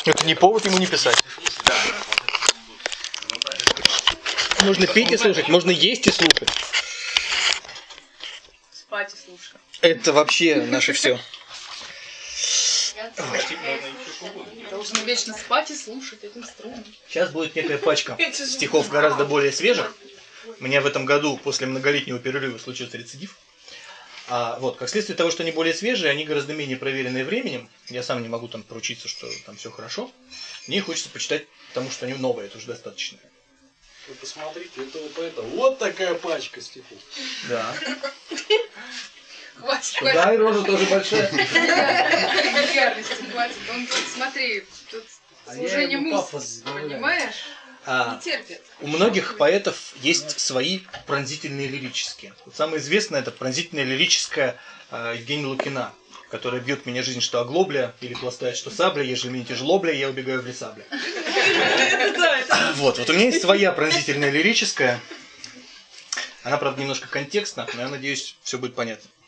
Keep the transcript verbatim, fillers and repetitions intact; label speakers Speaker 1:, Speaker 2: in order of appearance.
Speaker 1: Это не повод ему не писать. Можно петь и слушать, можно есть и слушать.
Speaker 2: Спать и слушать.
Speaker 1: Это вообще наше все.
Speaker 2: Должны вечно спать и слушать этим струнам.
Speaker 1: Сейчас будет некая пачка стихов гораздо более свежих. У меня в этом году после многолетнего перерыва случился рецидив. А вот, как следствие того, что они более свежие, они гораздо менее проверенные временем. Я сам не могу там поручиться, что там все хорошо. Мне хочется почитать, потому что они новые, это уже достаточно.
Speaker 3: Вы посмотрите, этого поэта вот такая пачка стихов.
Speaker 1: Да.
Speaker 2: Хватит,
Speaker 1: Да, и рожа тоже большая.
Speaker 2: хватит. Хватит. Он тут, смотри, тут
Speaker 3: А
Speaker 2: служение муз,
Speaker 3: понимаешь?
Speaker 2: понимаешь?
Speaker 1: А,
Speaker 2: Не терпит.
Speaker 1: у многих поэтов есть свои пронзительные лирические. Вот самое известное это пронзительная лирическая э, Евгения Лукина, которая бьет меня жизнь, что оглобля, или пластает, что сабля, ежели мне тяжело, бля, я убегаю в лесабля. Вот, вот у меня есть своя пронзительная лирическая. Она, правда, немножко контекстна, но я надеюсь, все будет понятно.